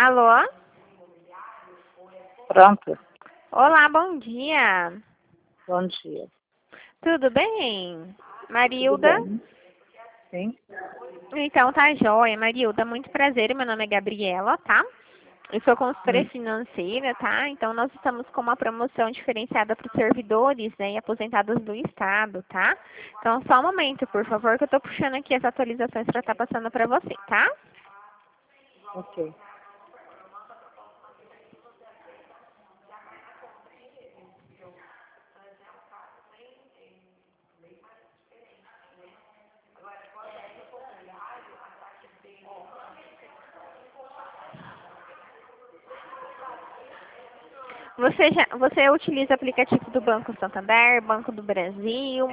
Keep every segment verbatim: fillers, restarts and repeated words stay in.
Alô? Pronto. Olá, bom dia. Bom dia. Tudo bem? Tudo Marilda? bem? Sim. Então tá jóia, Marilda. Muito prazer, meu nome é Gabriela, tá? Eu sou consultora Hum. financeira, tá? Então nós estamos com uma promoção diferenciada para os servidores, né, e aposentados do Estado, tá? Então só um momento, por favor, que eu tô puxando aqui as atualizações para estar passando para você, tá? Ok. Você já, você utiliza aplicativo do Banco Santander, Banco do Brasil?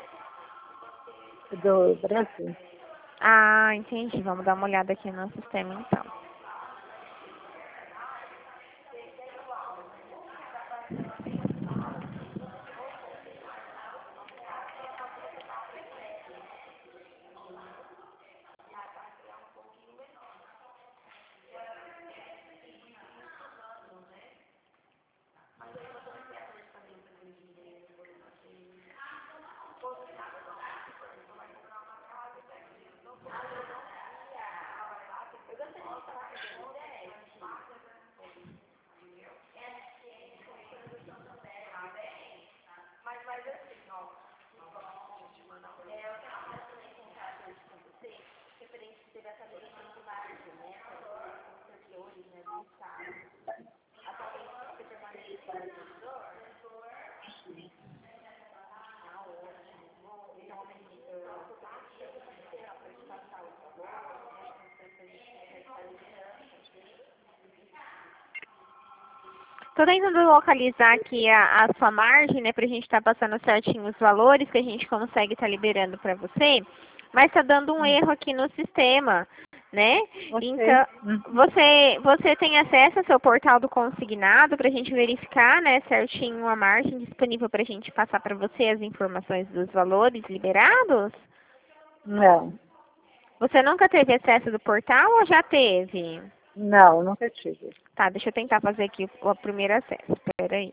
Do Brasil. Ah, entendi. Vamos dar uma olhada aqui no sistema então. Tô tentando localizar aqui a, a sua margem, né, pra gente estar passando certinho os valores que a gente consegue estar liberando para você, mas tá dando um Hum. erro aqui no sistema, né? Ok. Então, Hum. você, você tem acesso ao seu portal do consignado para a gente verificar, né, certinho a margem disponível para a gente passar para você as informações dos valores liberados? Não. Você nunca teve acesso do portal ou já teve? Não, nunca tive. Tá, deixa eu tentar fazer aqui o, o primeiro acesso. Espera aí.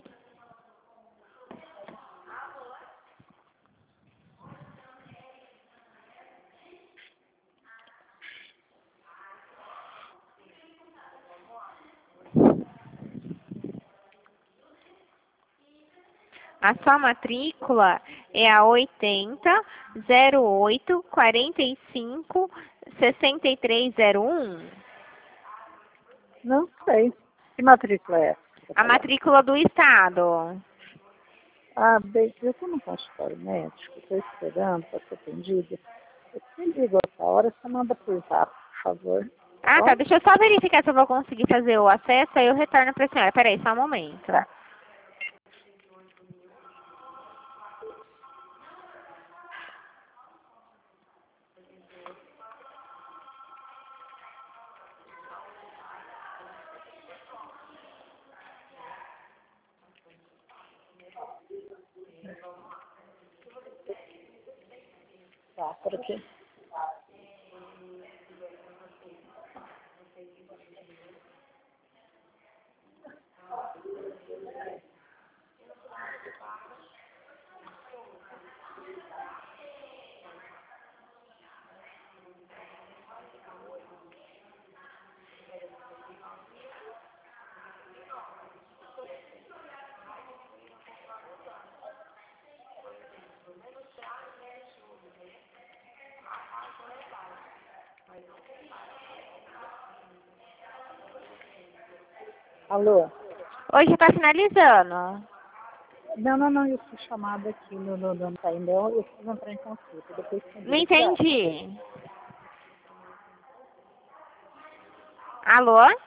A sua matrícula é a oitenta, zero oito, quarenta e cinco, sessenta e três zero um. Não sei. Que matrícula é essa que você tá A falando? matrícula do estado. Ah, bem, eu estou no consultório médico, estou esperando para ser atendida. Eu te ligo essa hora, você manda por zap, por favor. Tá Ah, tá. bom? Deixa eu só verificar se eu vou conseguir fazer o acesso, aí eu retorno para a senhora. Peraí, só um momento. Tá. Tá, por aqui. Alô? Hoje está finalizando. Não, não, não, eu fui chamada aqui no, no, no painel, eu preciso entrar em consulta, depois você Não liga pra ela. entendi. Alô?